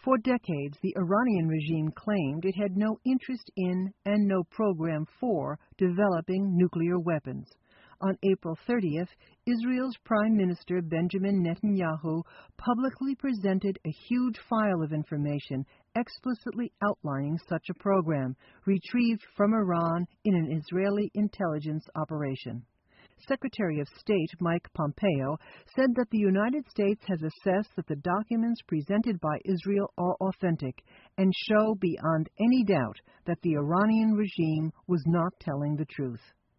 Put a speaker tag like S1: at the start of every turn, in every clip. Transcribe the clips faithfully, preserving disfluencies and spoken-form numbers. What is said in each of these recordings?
S1: For decades, the Iranian regime claimed it had no interest in and no program for developing nuclear weapons. On April thirtieth, Israel's Prime Minister Benjamin Netanyahu publicly presented a huge file of information explicitly outlining such a program, retrieved from Iran in an Israeli intelligence operation. Secretary of State Mike Pompeo said that the United States has assessed that the documents presented by Israel are authentic and show beyond any doubt that the Iranian regime was not telling the truth.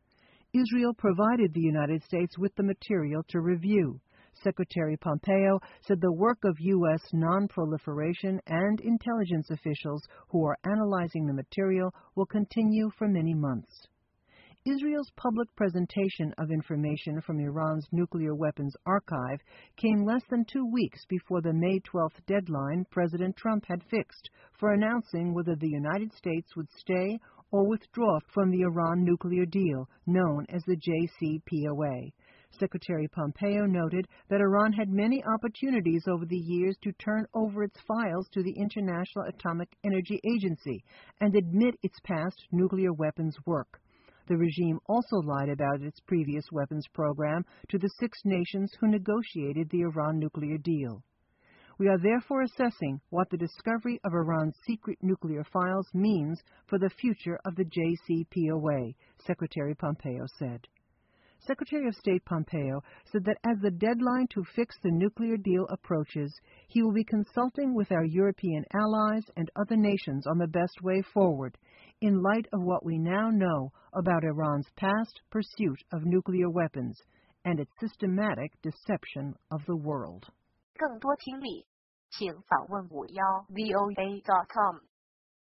S1: Israel provided the United States with the material to review. Secretary Pompeo said the work of U S non-proliferation and intelligence officials who are analyzing the material will continue for many months. Israel's public presentation of information from Iran's nuclear weapons archive came less than two weeks before the May twelfth deadline President Trump had fixed for announcing whether the United States would stay or withdraw from the Iran nuclear deal, known as the J C P O A. Secretary Pompeo noted that Iran had many opportunities over the years to turn over its files to the International Atomic Energy Agency and admit its past nuclear weapons work. The regime also lied about its previous weapons program to the six nations who negotiated the Iran nuclear deal. We are therefore assessing what the discovery of Iran's secret nuclear files means for the future of the J C P O A, Secretary Pompeo said. Secretary of State Pompeo said that as the deadline to fix the nuclear deal approaches, he will be consulting with our European allies and other nations on the best way forward, in light of what we now know about Iran's past pursuit of nuclear weapons and its systematic deception of the world.
S2: 更多听力，请访问五幺 V O A dot com。